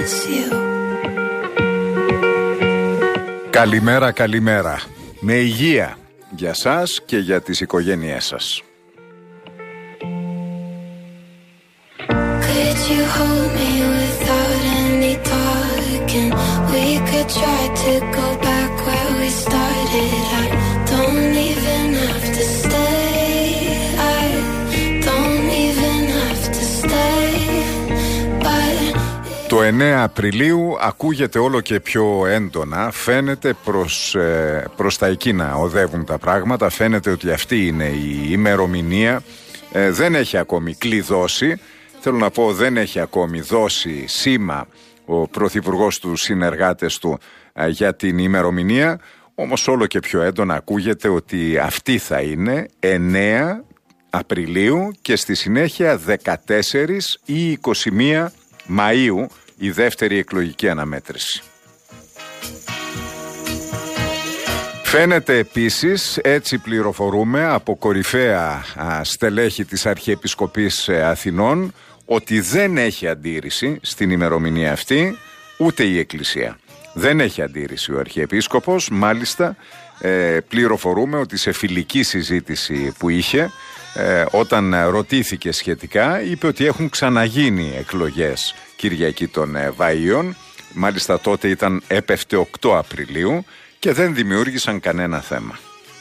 Καλημέρα, καλημέρα. Με υγεία για σας και για τις οικογένειές σας. Could you hold me without any talking? We could try to go back where we started. I don't even have to stay. I don't even have to stay. But το 9 Απριλίου ακούγεται όλο και πιο έντονα. Φαίνεται προς τα εκεί να οδεύουν τα πράγματα. Φαίνεται ότι αυτή είναι η ημερομηνία. Δεν έχει ακόμη κλειδώσει. Θέλω να πω, δεν έχει ακόμη δώσει σήμα ο Πρωθυπουργός του συνεργάτες του για την ημερομηνία. Όμως όλο και πιο έντονα ακούγεται ότι αυτή θα είναι 9 Απριλίου και στη συνέχεια 14 ή 21 Μαΐου η δεύτερη εκλογική αναμέτρηση. Φαίνεται επίσης, έτσι πληροφορούμε από κορυφαία στελέχη της Αρχιεπισκοπής Αθηνών, ότι δεν έχει αντίρρηση στην ημερομηνία αυτή ούτε η Εκκλησία. Δεν έχει αντίρρηση ο Αρχιεπίσκοπος, μάλιστα πληροφορούμε ότι σε φιλική συζήτηση που είχε, όταν ρωτήθηκε σχετικά, είπε ότι έχουν ξαναγίνει εκλογές Κυριακή των Βαΐων, μάλιστα τότε έπεφτε 8 Απριλίου και δεν δημιούργησαν κανένα θέμα.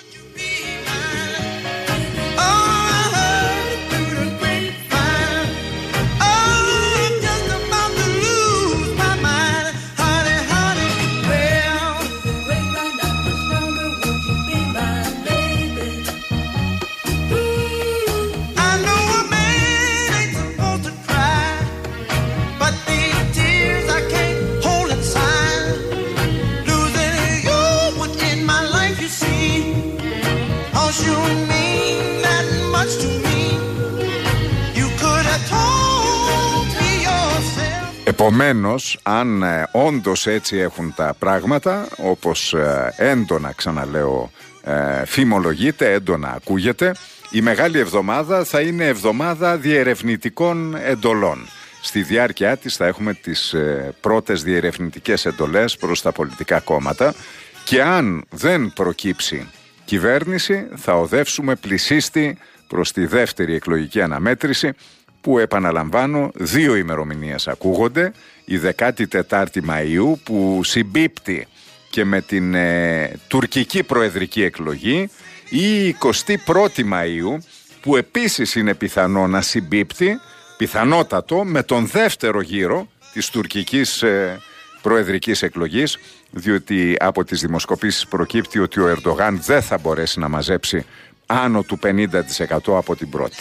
Επομένως, αν όντως έτσι έχουν τα πράγματα, όπως έντονα, ξαναλέω, φημολογείται, έντονα ακούγεται, η Μεγάλη Εβδομάδα θα είναι εβδομάδα διερευνητικών εντολών. Στη διάρκεια της θα έχουμε τις πρώτες διερευνητικές εντολές προς τα πολιτικά κόμματα και αν δεν προκύψει κυβέρνηση θα οδεύσουμε πλησίστη προς τη δεύτερη εκλογική αναμέτρηση, που επαναλαμβάνω 2 ημερομηνίες ακούγονται, η 14η Μαΐου που συμπίπτει και με την τουρκική προεδρική εκλογή, ή η 21η Μαΐου που επίσης είναι πιθανό να συμπίπτει, πιθανότατο, με τον δεύτερο γύρο της τουρκικής προεδρικής εκλογής, διότι από τις δημοσκοπήσεις προκύπτει ότι ο Ερντογάν δεν θα μπορέσει να μαζέψει άνω του 50% από την πρώτη.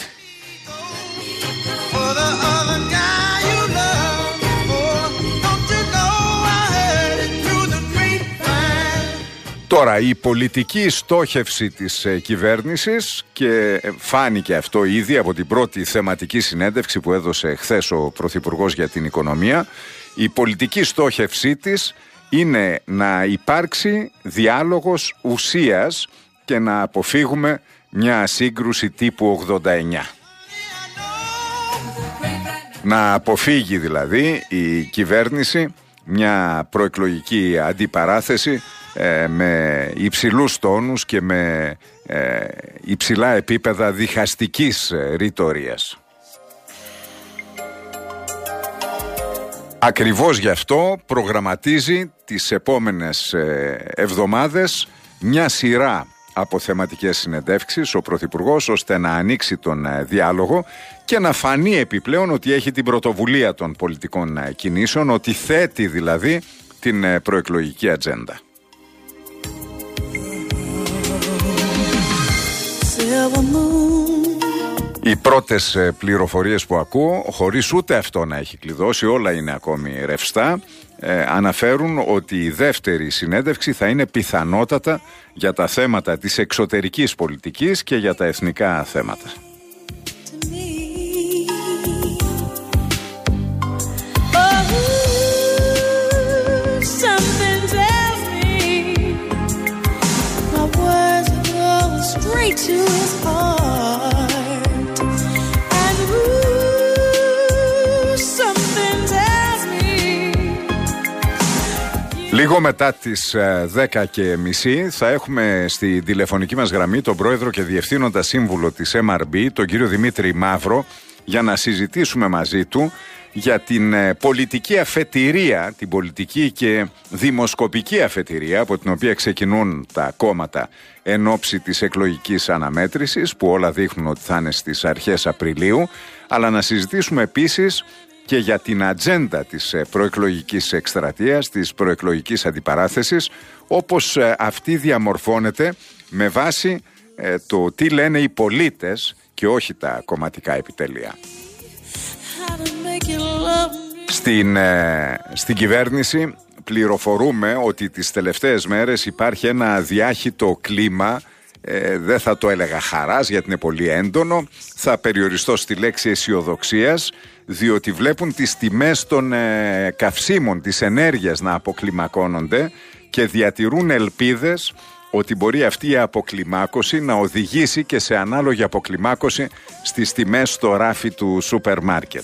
Τώρα, η πολιτική στόχευση της κυβέρνησης, και φάνηκε αυτό ήδη από την πρώτη θεματική συνέντευξη που έδωσε χθες ο Πρωθυπουργός για την οικονομία, η πολιτική στόχευσή της είναι να υπάρξει διάλογος ουσίας και να αποφύγουμε μια σύγκρουση τύπου 89. Να αποφύγει δηλαδή η κυβέρνηση μια προεκλογική αντιπαράθεση με υψηλούς τόνους και με υψηλά επίπεδα διχαστικής ρητορίας. Ακριβώς γι' αυτό προγραμματίζει τις επόμενες εβδομάδες μια σειρά από θεματικές συνεντεύξεις ο Πρωθυπουργός, ώστε να ανοίξει τον διάλογο και να φανεί επιπλέον ότι έχει την πρωτοβουλία των πολιτικών κινήσεων, ότι θέτει δηλαδή την προεκλογική ατζέντα. Οι πρώτες πληροφορίες που ακούω, χωρίς ούτε αυτό να έχει κλειδώσει, όλα είναι ακόμη ρευστά, αναφέρουν ότι η δεύτερη συνέντευξη θα είναι πιθανότατα για τα θέματα της εξωτερικής πολιτικής και για τα εθνικά θέματα. To his heart, and something tells me Λίγο μετά τις 10:30 θα έχουμε στη τηλεφωνική μας γραμμή τον πρόεδρο και διευθύνοντα σύμβουλο της MRB, τον κύριο Δημήτρη Μαύρο, για να συζητήσουμε μαζί του για την πολιτική αφετηρία, την πολιτική και δημοσκοπική αφετηρία από την οποία ξεκινούν τα κόμματα εν ώψη της εκλογικής αναμέτρησης, που όλα δείχνουν ότι θα είναι στις αρχές Απριλίου, αλλά να συζητήσουμε επίσης και για την ατζέντα της προεκλογικής εκστρατείας, της προεκλογικής αντιπαράθεσης, όπως αυτή διαμορφώνεται με βάση το τι λένε οι πολίτες και όχι τα κομματικά επιτελεία. Στην κυβέρνηση πληροφορούμε ότι τις τελευταίες μέρες υπάρχει ένα διάχυτο κλίμα, δεν θα το έλεγα χαράς γιατί είναι πολύ έντονο, θα περιοριστώ στη λέξη αισιοδοξίας, διότι βλέπουν τις τιμές των καυσίμων, της ενέργειας να αποκλιμακώνονται και διατηρούν ελπίδες ότι μπορεί αυτή η αποκλιμάκωση να οδηγήσει και σε ανάλογη αποκλιμάκωση στις τιμές στο ράφι του σούπερ μάρκετ.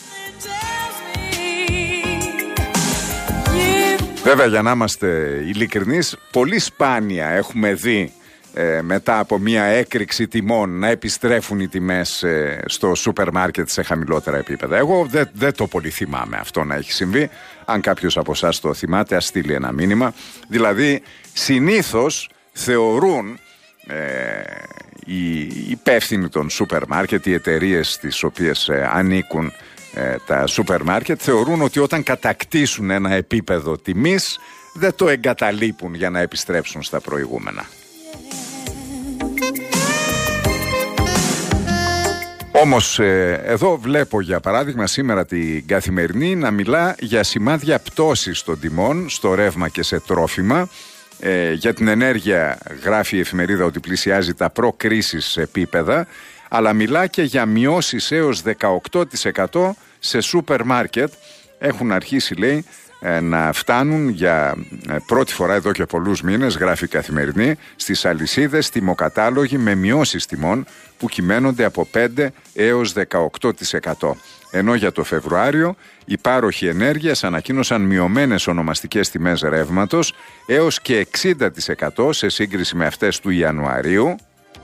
Βέβαια, για να είμαστε ειλικρινείς, πολύ σπάνια έχουμε δει μετά από μια έκρηξη τιμών να επιστρέφουν οι τιμές στο σούπερ μάρκετ σε χαμηλότερα επίπεδα. Εγώ δεν το πολύ θυμάμαι αυτό να έχει συμβεί. Αν κάποιος από εσάς το θυμάται, ας στείλει ένα μήνυμα. Δηλαδή, συνήθως θεωρούν οι υπεύθυνοι των σούπερ μάρκετ, οι εταιρείες στις οποίες ανήκουν τα σούπερ μάρκετ, θεωρούν ότι όταν κατακτήσουν ένα επίπεδο τιμής δεν το εγκαταλείπουν για να επιστρέψουν στα προηγούμενα. Όμως εδώ βλέπω για παράδειγμα σήμερα την Καθημερινή να μιλά για σημάδια πτώσης των τιμών στο ρεύμα και σε τρόφιμα. Για την ενέργεια γράφει η εφημερίδα ότι πλησιάζει τα προ-κρίσης επίπεδα, αλλά μιλά και για μειώσεις έως 18% σε σούπερ μάρκετ. Έχουν αρχίσει, λέει, να φτάνουν για πρώτη φορά εδώ και πολλούς μήνες, γράφει η Καθημερινή, στις αλυσίδες τιμοκατάλογοι με μειώσεις τιμών που κυμαίνονται από 5 έως 18%. Ενώ για το Φεβρουάριο οι πάροχοι ενέργειας ανακοίνωσαν μειωμένες ονομαστικές τιμές ρεύματος έως και 60% σε σύγκριση με αυτές του Ιανουαρίου,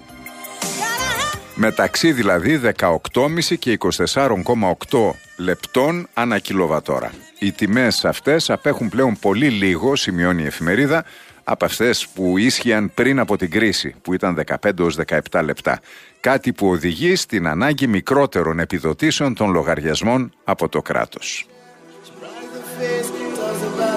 μεταξύ δηλαδή 18,5 και 24,8 λεπτών ανά κιλοβατόρα. Οι τιμές αυτές απέχουν πλέον πολύ λίγο, σημειώνει η εφημερίδα, από αυτές που ίσχυαν πριν από την κρίση, που ήταν 15 έως 17 λεπτά. Κάτι που οδηγεί στην ανάγκη μικρότερων επιδοτήσεων των λογαριασμών από το κράτος.